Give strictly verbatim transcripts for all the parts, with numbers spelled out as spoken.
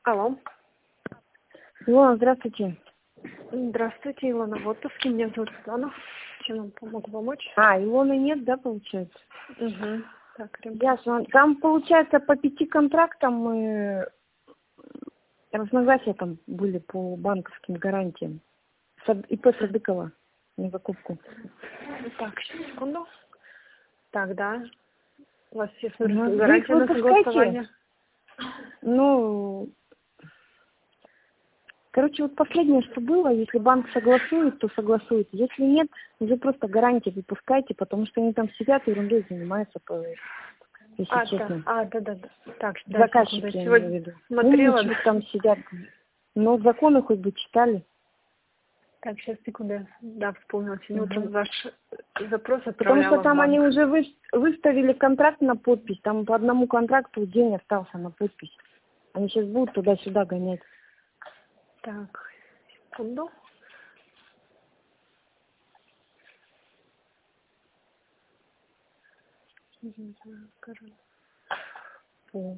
Алло. Илона, здравствуйте. Здравствуйте, Илона. В отпуске. Меня зовут Светлана. Чем вам могу помочь? А, Илоны нет, да, получается? Угу. Так, Рим. Ясно. Там, получается, по пяти контрактам мы разногласия там были по банковским гарантиям. Сад- ИП Садыкова на закупку. Так, сейчас, секунду. Так, да. У вас есть, смотрю, Ага. Вы их гарантия на выпускаете? согласование? Ну, короче, вот последнее, что было, если банк согласует, то согласует. Если нет, уже просто гарантии выпускайте, потому что они там сидят и ерундой занимаются, по, если А, честно. да. А, да, да, да. Так, да, Заказчики, секунду. я Я имею в сегодня виду. смотрела. Умничают там сидят. Но законы хоть бы читали. Так, сейчас, секунду. Да, вспомнила. Сегодня Угу. утром ваш запрос Потому что отправляла в там они банк. уже вы- выставили контракт на подпись. Там по одному контракту день остался на подпись. Они сейчас будут туда-сюда гонять. Так, секунду. Скажу. Вот.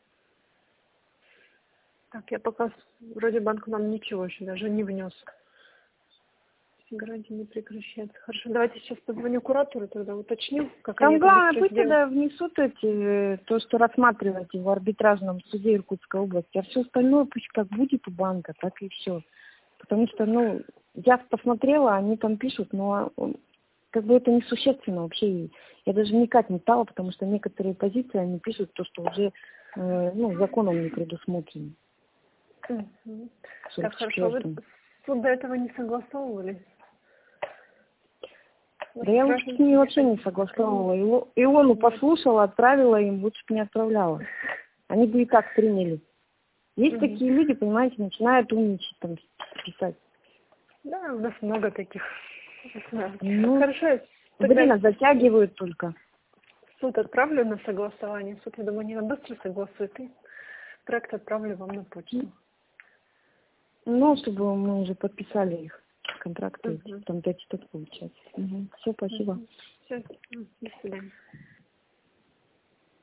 Так, я пока с- вроде банк нам ничего еще даже не внес. Гарантия не прекращается. Хорошо, давайте сейчас позвоню куратору, тогда уточню, как они Там это главное, быстро пусть сделают. тогда внесут эти, э, то, что рассматриваете в арбитражном суде Иркутской области, а все остальное пусть как будет у банка, так и все. Потому что, ну, я посмотрела, они там пишут, но э, как бы это несущественно вообще. И я даже вникать не стала, потому что некоторые позиции, они пишут то, что уже, э, ну, законом не предусмотрено. Мгм. В Так, сорок хорошо, вы четвёртом. суд до этого не согласовывали? Да я лучше с ними вообще не согласовывала. Ило- Илону послушала, отправила им, лучше бы не отправляла. Они бы и так приняли. Есть Мгм. такие люди, понимаете, начинают умничать, там, писать. Да, у нас много таких. Да. Ну, Хорошо, тогда время я затягивают только. в суд отправлю на согласование. Суд, я думаю, они нам быстро согласуют. И проект отправлю вам на почту. Ну, чтобы мы уже подписали их контракты, Мгм. там пять штук получается. Все, спасибо. Все, до свидания.